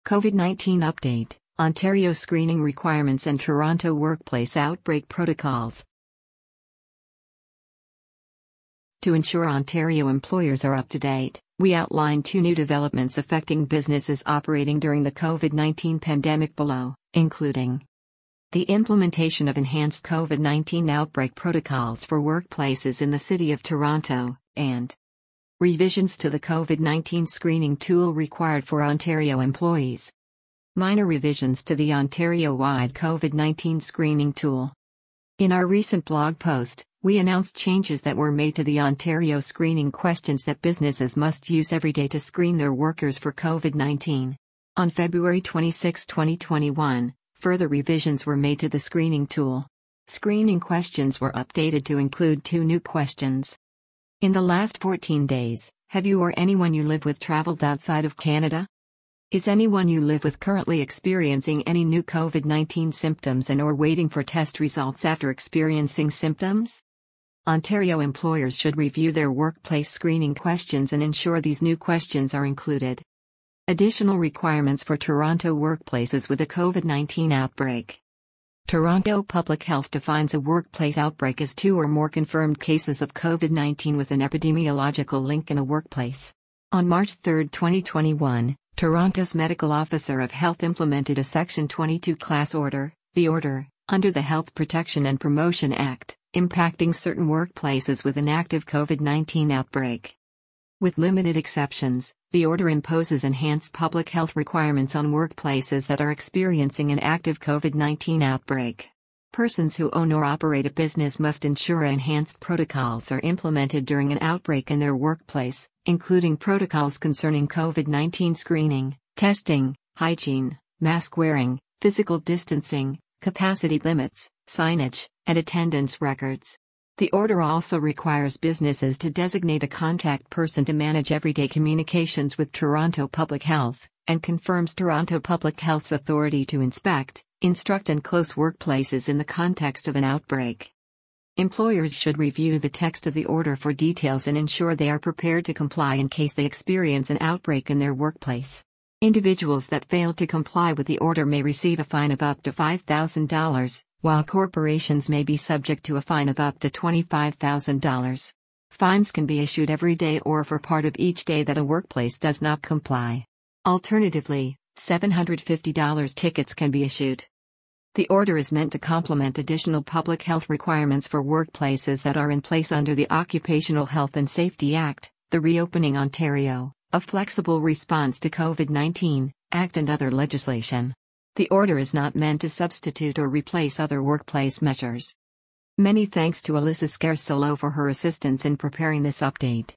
COVID-19 update, Ontario screening requirements and Toronto workplace outbreak protocols. To ensure Ontario employers are up to date, we outline two new developments affecting businesses operating during the COVID-19 pandemic below, including the implementation of enhanced COVID-19 outbreak protocols for workplaces in the City of Toronto, and revisions to the COVID-19 screening tool required for Ontario employees. Minor revisions to the Ontario-wide COVID-19 screening tool. In our recent blog post, we announced changes that were made to the Ontario screening questions that businesses must use every day to screen their workers for COVID-19. On February 26, 2021, further revisions were made to the screening tool. Screening questions were updated to include two new questions. In the last 14 days, have you or anyone you live with traveled outside of Canada? Is anyone you live with currently experiencing any new COVID-19 symptoms and/or waiting for test results after experiencing symptoms? Ontario employers should review their workplace screening questions and ensure these new questions are included. Additional requirements for Toronto workplaces with a COVID-19 outbreak. Toronto Public Health defines a workplace outbreak as 2 or more confirmed cases of COVID-19 with an epidemiological link in a workplace. On March 3, 2021, Toronto's Medical Officer of Health implemented a Section 22 class order, the order, under the Health Protection and Promotion Act, impacting certain workplaces with an active COVID-19 outbreak. With limited exceptions, the order imposes enhanced public health requirements on workplaces that are experiencing an active COVID-19 outbreak. Persons who own or operate a business must ensure enhanced protocols are implemented during an outbreak in their workplace, including protocols concerning COVID-19 screening, testing, hygiene, mask wearing, physical distancing, capacity limits, signage, and attendance records. The order also requires businesses to designate a contact person to manage everyday communications with Toronto Public Health, and confirms Toronto Public Health's authority to inspect, instruct and close workplaces in the context of an outbreak. Employers should review the text of the order for details and ensure they are prepared to comply in case they experience an outbreak in their workplace. Individuals that fail to comply with the order may receive a fine of up to $5,000, while corporations may be subject to a fine of up to $25,000. Fines can be issued every day or for part of each day that a workplace does not comply. Alternatively, $750 tickets can be issued. The order is meant to complement additional public health requirements for workplaces that are in place under the Occupational Health and Safety Act, the Reopening Ontario, a flexible response to COVID-19 Act and other legislation. The order is not meant to substitute or replace other workplace measures. Many thanks to Alyssa Scarsolo for her assistance in preparing this update.